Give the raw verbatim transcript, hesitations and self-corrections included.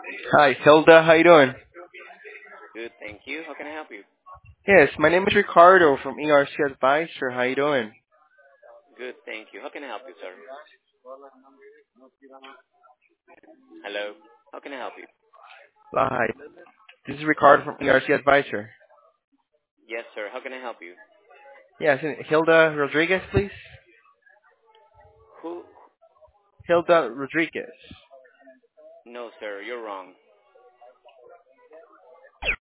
Hi, Hilda. How you doing? Good, thank you. How can I help you? Yes, my name is Ricardo from E R C Advisor. How you doing? Good, thank you. How can I help you, sir? Hello? How can I help you? Hi, this is Ricardo from E R C Advisor. Yes, sir. How can I help you? Yes, and Hilda Rodriguez, please. Who? Hilda Rodriguez. No, sir. You're wrong.